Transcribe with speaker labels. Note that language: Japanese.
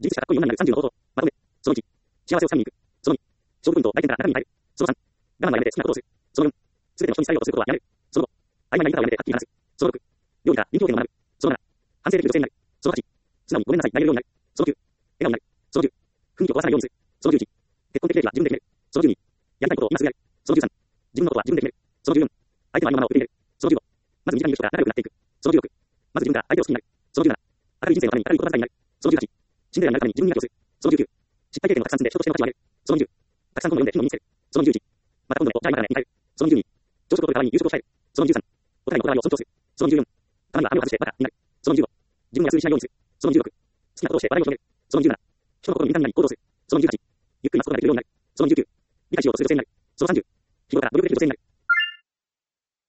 Speaker 1: 自立したかっこいい女になる30のことを、まとめ。その1、幸せを掴みに行く。その2、勝負ポイントを相手から中身に変える。その3、我慢はやめて好きなことをする。その4、すべての人に伝えようとすることはやめる。その5、曖昧な言い方をやめてはっきり話す。その6、料理か臨機応変を学ぶ。その7、反省できる女性になる。その8、素直にごめんなさい、泣けるようになる。その9、笑顔になる。その10、雰囲気を壊さないようにする。その11、結婚的レーキは自分で決める。その12、やりたいことを今すぐやる。その13、自分のことは自分で決める。その14、相手のありのままを受け入れる。その15、まず身近にいる人が仲良くなっていく。その16、まず自分が相手を好きになる。その17、明るい人生のために明るい言葉遣いになる。その18、シンデレラになるために自分に妥協する。その19、失敗経験をたくさん積んで人としての価値を上げる。その20、たくさん本を読んで機能を身につける。その21、また今度のこと、じゃあ今からね、に変える。その22、朝食を取る代わりに夕食を控える。その23、お互いのお互いを尊重する。その24、たまには羽目を外してバカになる。その25、自分を安売りしないようにする。その26、好きなことをして話題を広げる。その27、人の心に敏感になり行動する。その28、ゆっくり待つことができるようになる。その29、理解しようとする女性になる。その30、日頃から努力できる女性になる。